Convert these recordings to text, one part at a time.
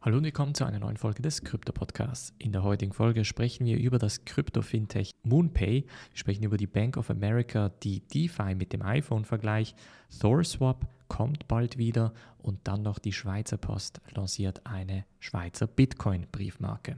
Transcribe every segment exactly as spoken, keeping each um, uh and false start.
Hallo und willkommen zu einer neuen Folge des Krypto-Podcasts. In der heutigen Folge sprechen wir über das Krypto-Fintech MoonPay, wir sprechen über die Bank of America, die DeFi mit dem iPhone vergleicht, ThorSwap kommt bald wieder und dann noch die Schweizer Post lanciert eine Schweizer Bitcoin-Briefmarke.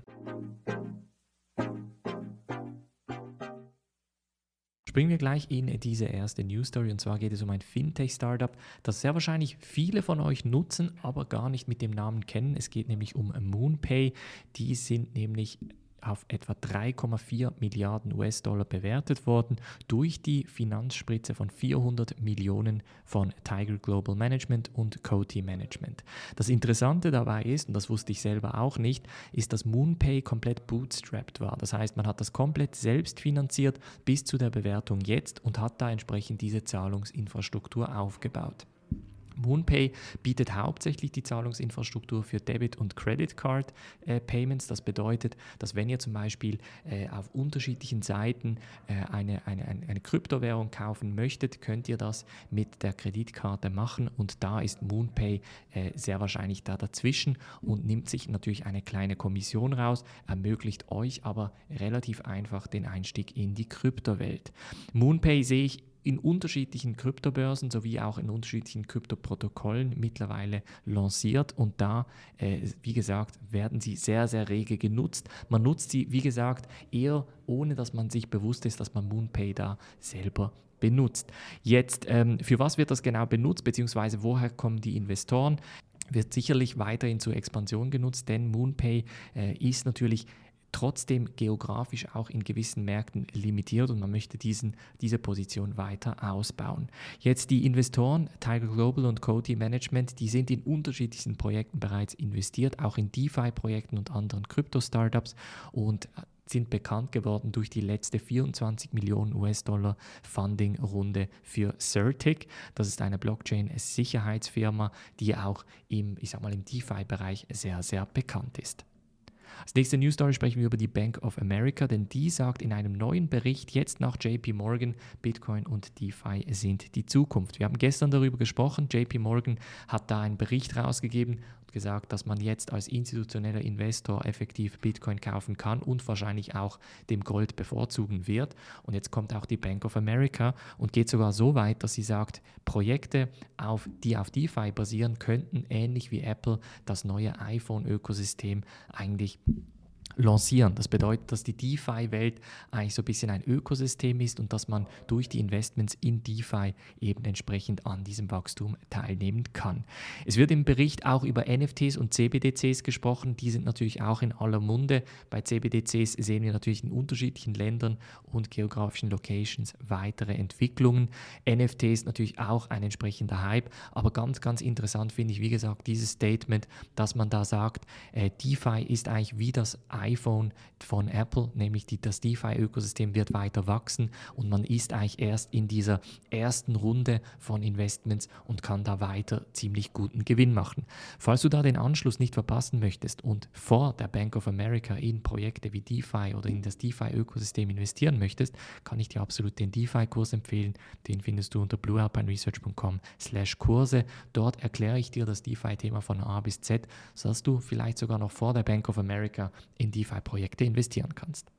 Springen wir gleich in diese erste News Story, und zwar geht es um ein Fintech-Startup, das sehr wahrscheinlich viele von euch nutzen, aber gar nicht mit dem Namen kennen. Es geht nämlich um MoonPay. Die sind nämlich auf etwa drei Komma vier Milliarden U S-Dollar bewertet worden durch die Finanzspritze von vierhundert Millionen von Tiger Global Management und Coty Management. Das Interessante dabei ist, und das wusste ich selber auch nicht, ist, dass MoonPay komplett bootstrapped war. Das heißt, man hat das komplett selbst finanziert bis zu der Bewertung jetzt und hat da entsprechend diese Zahlungsinfrastruktur aufgebaut. MoonPay bietet hauptsächlich die Zahlungsinfrastruktur für Debit- und Credit Card äh, Payments. Das bedeutet, dass wenn ihr zum Beispiel äh, auf unterschiedlichen Seiten äh, eine, eine, eine Kryptowährung kaufen möchtet, könnt ihr das mit der Kreditkarte machen, und da ist MoonPay äh, sehr wahrscheinlich da dazwischen und nimmt sich natürlich eine kleine Kommission raus, ermöglicht euch aber relativ einfach den Einstieg in die Kryptowelt. MoonPay sehe ich in unterschiedlichen Kryptobörsen sowie auch in unterschiedlichen Kryptoprotokollen mittlerweile lanciert, und da, äh, wie gesagt, werden sie sehr, sehr rege genutzt. Man nutzt sie, wie gesagt, eher ohne, dass man sich bewusst ist, dass man MoonPay da selber benutzt. Jetzt, ähm, für was wird das genau benutzt, beziehungsweise woher kommen die Investoren? Wird sicherlich weiterhin zur Expansion genutzt, denn MoonPay äh, ist natürlich trotzdem geografisch auch in gewissen Märkten limitiert, und man möchte diesen, diese Position weiter ausbauen. Jetzt die Investoren, Tiger Global und Coty Management, die sind in unterschiedlichsten Projekten bereits investiert, auch in DeFi-Projekten und anderen Krypto-Startups, und sind bekannt geworden durch die letzte vierundzwanzig Millionen U S-Dollar Funding-Runde für Certic. Das ist eine Blockchain-Sicherheitsfirma, die auch im, ich sag mal, im DeFi-Bereich sehr, sehr bekannt ist. Als nächste News Story sprechen wir über die Bank of America, denn die sagt in einem neuen Bericht jetzt nach J P Morgan, Bitcoin und DeFi sind die Zukunft. Wir haben gestern darüber gesprochen, J P Morgan hat da einen Bericht rausgegeben und gesagt, dass man jetzt als institutioneller Investor effektiv Bitcoin kaufen kann und wahrscheinlich auch dem Gold bevorzugen wird. Und jetzt kommt auch die Bank of America und geht sogar so weit, dass sie sagt, Projekte, auf, die auf DeFi basieren, könnten ähnlich wie Apple das neue iPhone-Ökosystem eigentlich lancieren. Das bedeutet, dass die DeFi-Welt eigentlich so ein bisschen ein Ökosystem ist und dass man durch die Investments in DeFi eben entsprechend an diesem Wachstum teilnehmen kann. Es wird im Bericht auch über N F Ts und C B D Cs gesprochen. Die sind natürlich auch in aller Munde. Bei C B D Cs sehen wir natürlich in unterschiedlichen Ländern und geografischen Locations weitere Entwicklungen. N F Ts natürlich auch ein entsprechender Hype, aber ganz, ganz interessant finde ich, wie gesagt, dieses Statement, dass man da sagt, äh, DeFi ist eigentlich wie das iPhone von Apple, nämlich die, das DeFi-Ökosystem wird weiter wachsen und man ist eigentlich erst in dieser ersten Runde von Investments und kann da weiter ziemlich guten Gewinn machen. Falls du da den Anschluss nicht verpassen möchtest und vor der Bank of America in Projekte wie DeFi oder in das DeFi-Ökosystem investieren möchtest, kann ich dir absolut den DeFi-Kurs empfehlen. Den findest du unter bluealpineresearch punkt com slash Kurse. Dort erkläre ich dir das DeFi-Thema von A bis Z, sodass du vielleicht sogar noch vor der Bank of America in DeFi-Projekte investieren kannst.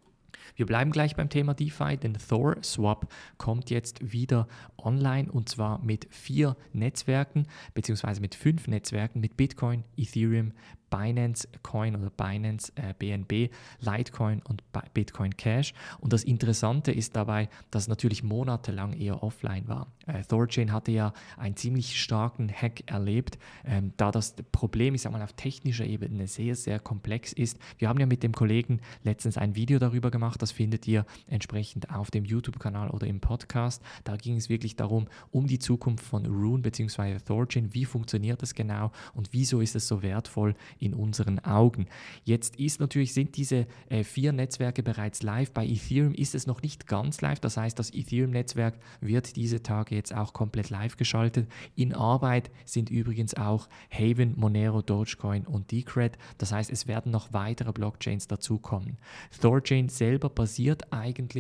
Wir bleiben gleich beim Thema DeFi, denn ThorSwap kommt jetzt wieder online, und zwar mit vier Netzwerken beziehungsweise mit fünf Netzwerken, mit Bitcoin, Ethereum, Binance Coin oder Binance äh, B N B, Litecoin und Bitcoin Cash. Und das Interessante ist dabei, dass es natürlich monatelang eher offline war. Äh, Thorchain hatte ja einen ziemlich starken Hack erlebt, ähm, da das Problem, ich sag mal, auf technischer Ebene sehr, sehr komplex ist. Wir haben ja mit dem Kollegen letztens ein Video darüber gemacht, das findet ihr entsprechend auf dem YouTube-Kanal oder im Podcast. Da ging es wirklich darum, um die Zukunft von Rune bzw. Thorchain, wie funktioniert das genau und wieso ist es so wertvoll in unseren Augen. Jetzt ist natürlich, sind diese äh, vier Netzwerke bereits live. Bei Ethereum ist es noch nicht ganz live. Das heißt, das Ethereum-Netzwerk wird diese Tage jetzt auch komplett live geschaltet. In Arbeit sind übrigens auch Haven, Monero, Dogecoin und Decred. Das heißt, es werden noch weitere Blockchains dazukommen. Thorchain selber basiert eigentlich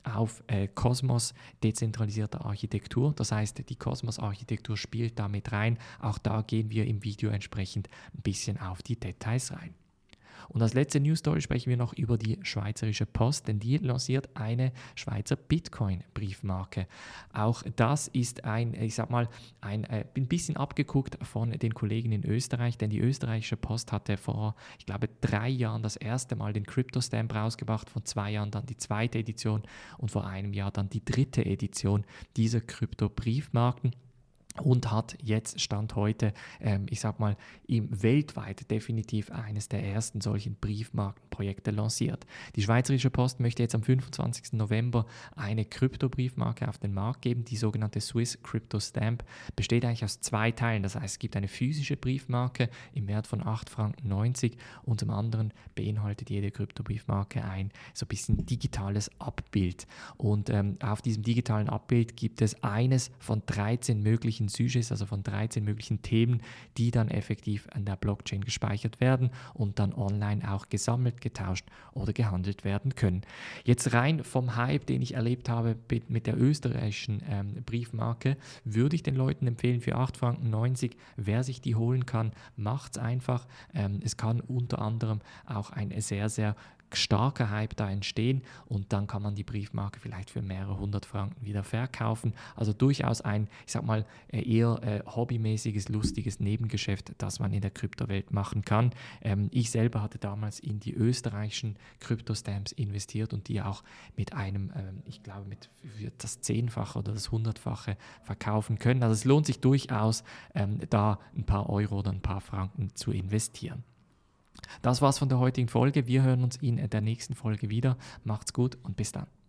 auf äh, Cosmos dezentralisierter Architektur. Das heißt, die Cosmos-Architektur spielt da mit rein. Auch da gehen wir im Video entsprechend ein bisschen auf die Details rein. Und als letzte News Story sprechen wir noch über die Schweizerische Post, denn die lanciert eine Schweizer Bitcoin-Briefmarke. Auch das ist ein, ich sag mal, ein, äh, ein bisschen abgeguckt von den Kollegen in Österreich, denn die österreichische Post hatte vor, ich glaube, drei Jahren das erste Mal den Crypto-Stamp rausgebracht, vor zwei Jahren dann die zweite Edition und vor einem Jahr dann die dritte Edition dieser Krypto-Briefmarken. Und hat jetzt, Stand heute, ähm, ich sag mal, im weltweit definitiv eines der ersten solchen Briefmarkenprojekte lanciert. Die Schweizerische Post möchte jetzt am fünfundzwanzigsten November eine Krypto-Briefmarke auf den Markt geben. Die sogenannte Swiss Crypto Stamp besteht eigentlich aus zwei Teilen. Das heißt, es gibt eine physische Briefmarke im Wert von acht Franken neunzig und zum anderen beinhaltet jede Krypto-Briefmarke ein so ein bisschen digitales Abbild. Und ähm, auf diesem digitalen Abbild gibt es eines von dreizehn möglichen Sujets, also von dreizehn möglichen Themen, die dann effektiv an der Blockchain gespeichert werden und dann online auch gesammelt, getauscht oder gehandelt werden können. Jetzt rein vom Hype, den ich erlebt habe mit der österreichischen ähm, Briefmarke, würde ich den Leuten empfehlen, für acht Franken neunzig, wer sich die holen kann, macht es einfach. Ähm, es kann unter anderem auch ein sehr, sehr starker Hype da entstehen und dann kann man die Briefmarke vielleicht für mehrere hundert Franken wieder verkaufen. Also durchaus ein, ich sag mal, eher äh, hobbymäßiges, lustiges Nebengeschäft, das man in der Kryptowelt machen kann. Ähm, ich selber hatte damals in die österreichischen Kryptostamps investiert und die auch mit einem, ähm, ich glaube, mit das Zehnfache oder das Hundertfache verkaufen können. Also es lohnt sich durchaus, ähm, da ein paar Euro oder ein paar Franken zu investieren. Das war's von der heutigen Folge. Wir hören uns in der nächsten Folge wieder. Macht's gut und bis dann.